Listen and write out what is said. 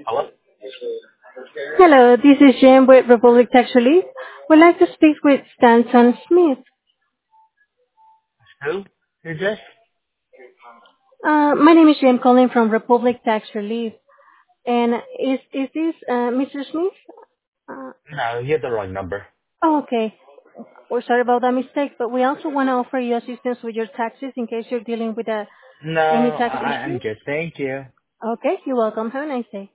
Hello? Hello, this is Jim with Republic Tax Relief. Would like to speak with Stanton Smith. Who? Who's this? My name is Jim calling from Republic Tax Relief. And is this Mr. Smith? Uh, No, you have the wrong number. okay. We're sorry about that mistake, but we also want to offer you assistance with your taxes in case you're dealing with No, any tax I'm issues. good. Thank you. Okay, you're welcome. Have a nice day.